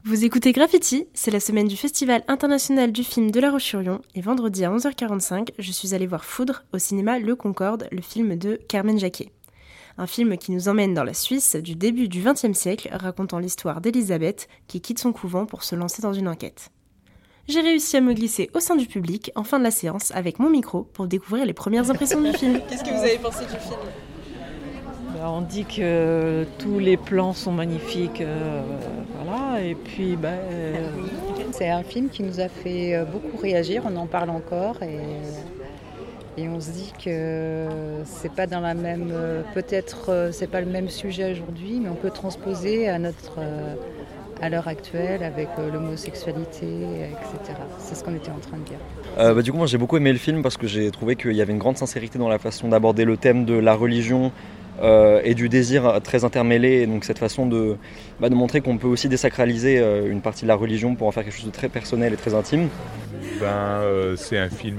Vous écoutez Graffiti, c'est la semaine du Festival international du film de La Roche-sur-Yon et vendredi à 11h45, je suis allée voir Foudre au cinéma Le Concorde, le film de Carmen Jacquet. Un film qui nous emmène dans la Suisse du début du XXe siècle, racontant l'histoire d'Elisabeth qui quitte son couvent pour se lancer dans une enquête. J'ai réussi à me glisser au sein du public en fin de la séance avec mon micro pour découvrir les premières impressions du film. Qu'est-ce que vous avez pensé du film ? On dit que tous les plans sont magnifiques, voilà, et puis C'est un film qui nous a fait beaucoup réagir, on en parle encore et on se dit que c'est pas dans la même, peut-être c'est pas le même sujet aujourd'hui, mais on peut transposer à l'heure actuelle avec l'homosexualité, etc. C'est ce qu'on était en train de dire. Du coup, moi j'ai beaucoup aimé le film parce que j'ai trouvé qu'il y avait une grande sincérité dans la façon d'aborder le thème de la religion et du désir très intermêlé, et donc cette façon de montrer qu'on peut aussi désacraliser une partie de la religion pour en faire quelque chose de très personnel et très intime. C'est un film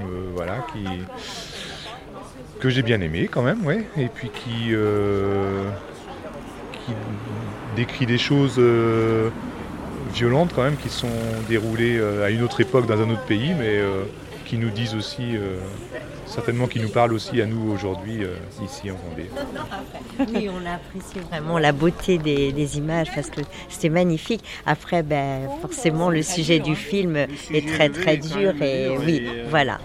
que j'ai bien aimé quand même, ouais, et puis qui décrit des choses violentes quand même qui sont déroulées à une autre époque dans un autre pays, mais qui nous disent aussi, certainement qui nous parlent aussi à nous aujourd'hui, ici en Vendée. Oui, on a apprécié vraiment la beauté des images parce que c'était magnifique. Après, forcément, le sujet du film est très très dur et oui, voilà.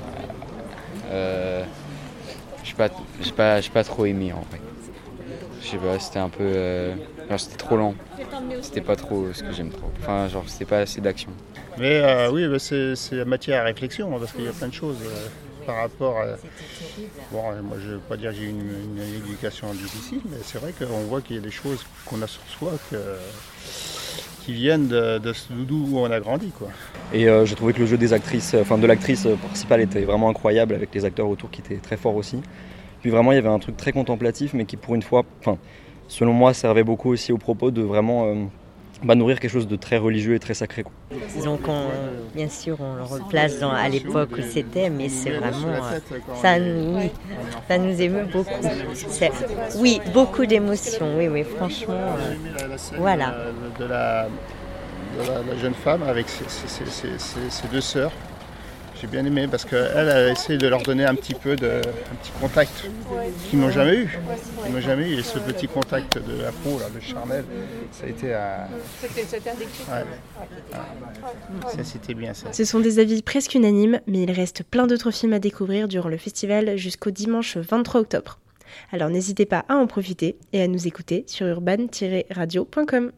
J'ai pas trop aimé en vrai. Je sais pas, c'était un peu... c'était trop lent. C'était pas trop ce que j'aime trop. Enfin, c'était pas assez d'action. Mais c'est la matière à réflexion, parce qu'il y a plein de choses par rapport à... Bon, moi je ne veux pas dire que j'ai une éducation difficile, mais c'est vrai qu'on voit qu'il y a des choses qu'on a sur soi qui viennent d'où on a grandi, quoi. Et j'ai trouvé que le jeu des actrices, de l'actrice principale était vraiment incroyable, avec les acteurs autour qui étaient très forts aussi. Puis vraiment il y avait un truc très contemplatif, mais qui pour une fois, selon moi, servait beaucoup aussi au propos de vraiment nourrir quelque chose de très religieux et très sacré, quoi. Donc bien sûr on le replace à l'époque où c'était, mais c'est vraiment ça nous émeut beaucoup. Oui, beaucoup d'émotions, oui, franchement, voilà. De la jeune femme avec ses deux sœurs. J'ai bien aimé parce qu'elle a essayé de leur donner un petit contact qu'ils n'ont jamais eu. Et ce petit contact de l'afro, de charnel, ça a été C'était un déclic. Ouais. Ça, c'était bien ça. Ce sont des avis presque unanimes, mais il reste plein d'autres films à découvrir durant le festival jusqu'au dimanche 23 octobre. Alors n'hésitez pas à en profiter et à nous écouter sur urban-radio.com.